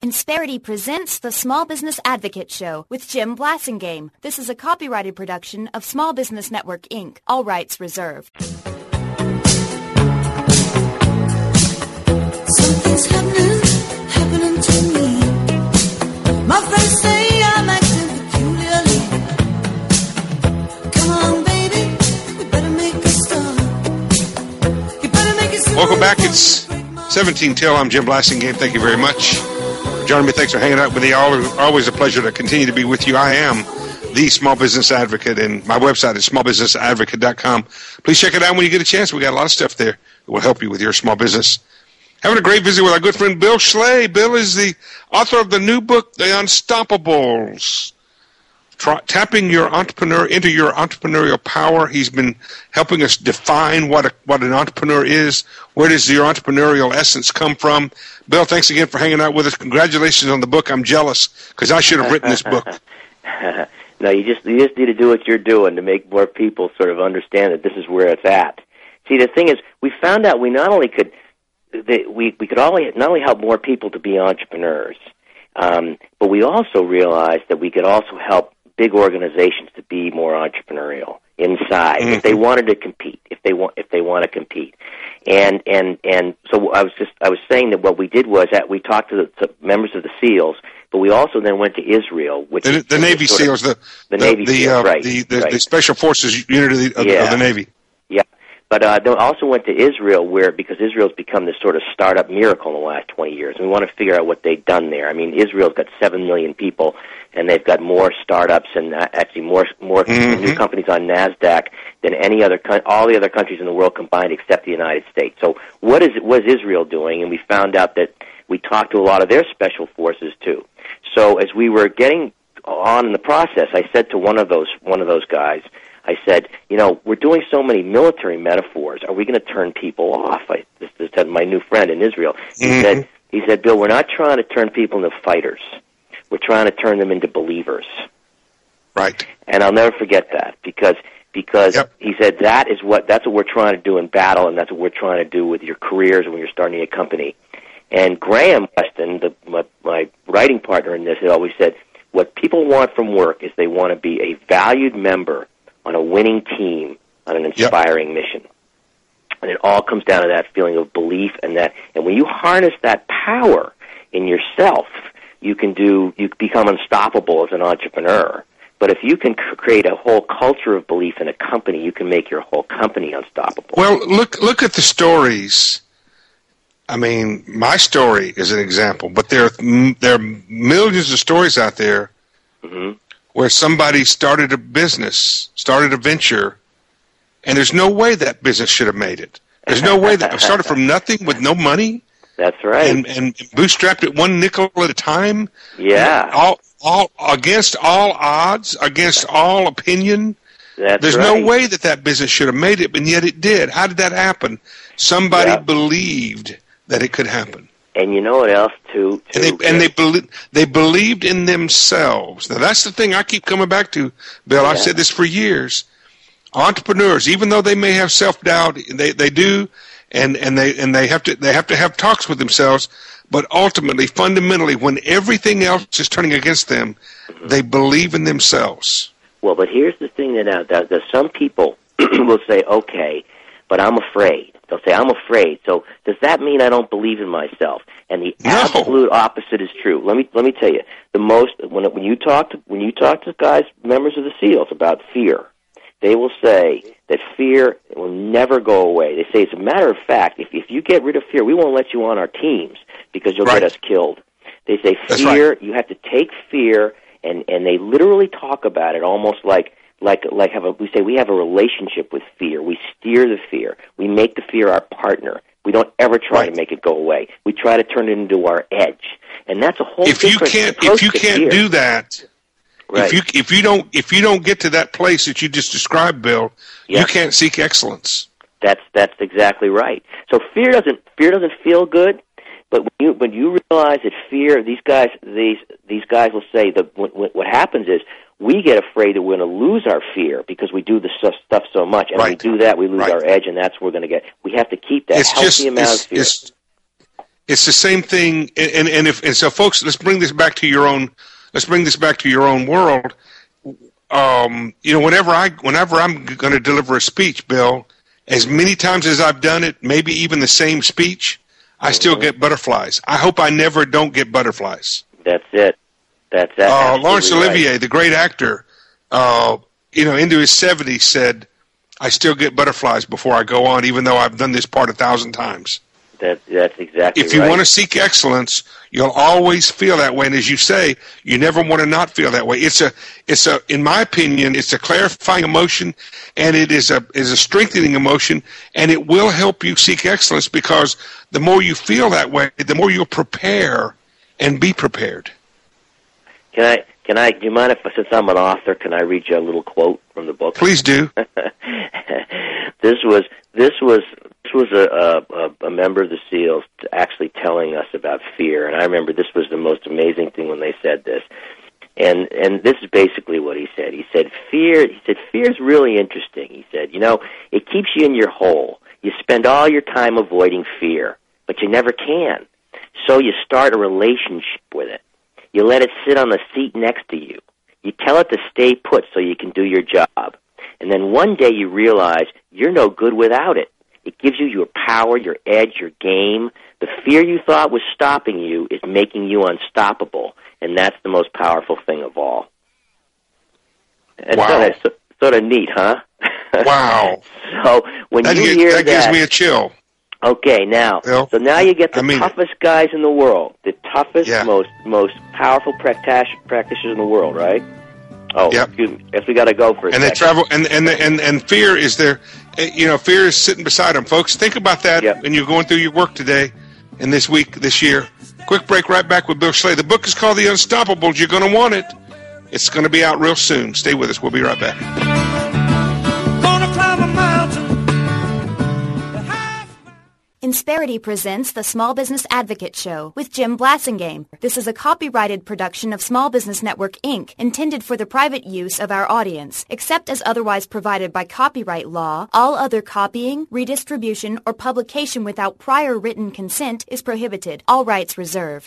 Insperity presents the Small Business Advocate Show with Jim Blasingame. This is a copyrighted production of Small Business Network, Inc. All rights reserved. Something's happening to me. My friends say I'm acting peculiarly. Come on, baby, we better make a start. You better make it. Welcome back. It's 17 till. I'm Jim Blasingame. Thank you very much for joining me. Thanks for hanging out with me. Always a pleasure to continue to be with you. I am the Small Business Advocate, and my website is smallbusinessadvocate.com. Please check it out when you get a chance. We got a lot of stuff there that will help you with your small business. Having a great visit with our good friend Bill Schley. Bill is the author of the new book, The Unstoppables. Tapping your entrepreneur into your entrepreneurial power. He's been helping us define what an entrepreneur is. Where does your entrepreneurial essence come from? Bill, thanks again for hanging out with us. Congratulations on the book. I'm jealous because I should have written this book. No, you just need to do what you're doing to make more people sort of understand that this is where it's at. See, the thing is, we found out we not only could not only help more people to be entrepreneurs, but we also realized that we could also help big organizations to be more entrepreneurial inside if they wanted to compete, if they want to compete. And so I was saying that what we did was that we talked to members of the SEALs, but we also then went to Israel, which the Navy SEALs, the Navy SEALs, right? The Special Forces unit of the Navy. Yeah. But they also went to Israel, because Israel's become this sort of startup miracle in the last 20 years. And we want to figure out what they've done there. I mean, Israel's got 7 million people, and they've got more startups and actually more new companies on NASDAQ than all the other countries in the world combined except the United States. So what is Israel doing? And we found out that we talked to a lot of their special forces too. So as we were getting on in the process, I said to one of those guys, I said, we're doing so many military metaphors. Are we going to turn people off? This is my new friend in Israel. He said, Bill, we're not trying to turn people into fighters. We're trying to turn them into believers. Right. And I'll never forget that because he said that's what we're trying to do in battle, and that's what we're trying to do with your careers when you're starting a company. And Graham Weston, my writing partner in this, had always said, what people want from work is they want to be a valued member on a winning team on an inspiring mission. And it all comes down to that feeling of belief and when you harness that power in yourself, you become unstoppable as an entrepreneur. But if you can create a whole culture of belief in a company, you can make your whole company unstoppable. Well, look at the stories. I mean, my story is an example, but there are millions of stories out there where somebody started a business, started a venture, and there's no way that business should have made it. There's no way that started from nothing with no money. That's right. And bootstrapped it one nickel at a time. Yeah. All against all odds, against all opinion. There's no way that business should have made it, and yet it did. How did that happen? Somebody believed that it could happen. And you know what else too? They believed in themselves. Now that's the thing I keep coming back to, Bill. I've said this for years. Entrepreneurs, even though they may have self-doubt, they do, and they have to have talks with themselves. But ultimately, fundamentally, when everything else is turning against them, they believe in themselves. Well, but here's the thing that some people will say, "Okay, but I'm afraid." They'll say, "I'm afraid." So does that mean I don't believe in myself? And the absolute opposite is true. Let me tell you. When you talk to guys, members of the SEALs, about fear, they will say that fear will never go away. They say, as a matter of fact, if you get rid of fear, we won't let you on our teams because you'll get us killed. They say fear, you have to take fear, and they literally talk about it almost like we say we have a relationship with fear. We steer the fear. We make the fear our partner. We don't ever try to make it go away. We try to turn it into our edge, and that's a whole different approach If you can't do that, right. if you don't get to that place that you just described, Bill, you can't seek excellence. That's exactly right. So fear doesn't feel good, but when you realize that fear, these guys will say that what happens is, we get afraid that we're going to lose our fear because we do this stuff so much. And when we do that, we lose our edge, and that's where we're going to get. We have to keep that healthy amount of fear. It's the same thing. And so, folks, let's bring this back to your own. Let's bring this back to your own world. Whenever I'm going to deliver a speech, Bill, as many times as I've done it, maybe even the same speech, I still get butterflies. I hope I never don't get butterflies. That's it. That's Laurence Olivier, right. the great actor, into his 70s, said, "I still get butterflies before I go on, even though I've done this part 1,000 times." That's exactly right. If you want to seek excellence, you'll always feel that way. And as you say, you never want to not feel that way. It's in my opinion, it's a clarifying emotion, and it is a strengthening emotion, and it will help you seek excellence, because the more you feel that way, the more you'll prepare and be prepared. Do you mind if, since I'm an author, can I read you a little quote from the book? Please do. This was a member of the SEALs actually telling us about fear, and I remember this was the most amazing thing when they said this. And this is basically what he said. He said fear is really interesting. He said, it keeps you in your hole. You spend all your time avoiding fear, but you never can. So you start a relationship with it. You let it sit on the seat next to you. You tell it to stay put so you can do your job. And then one day you realize you're no good without it. It gives you your power, your edge, your game. The fear you thought was stopping you is making you unstoppable, and that's the most powerful thing of all. Wow. It's sort of neat, huh? Wow. So when you hear that gives me a chill. Okay, now, Bill, so now you get the toughest guys in the world, the toughest, most powerful practitioners in the world, right? Oh, yep. Excuse me. Guess we got to go for a second. They travel, and fear is there. Fear is sitting beside them, folks. Think about that when you're going through your work today, and this week, this year. Quick break. Right back with Bill Schley. The book is called The Unstoppables. You're going to want it. It's going to be out real soon. Stay with us. We'll be right back. Gonna climb a mountain. Insperity presents the Small Business Advocate Show with Jim Blasingame. This is a copyrighted production of Small Business Network, Inc., intended for the private use of our audience. Except as otherwise provided by copyright law, all other copying, redistribution, or publication without prior written consent is prohibited. All rights reserved.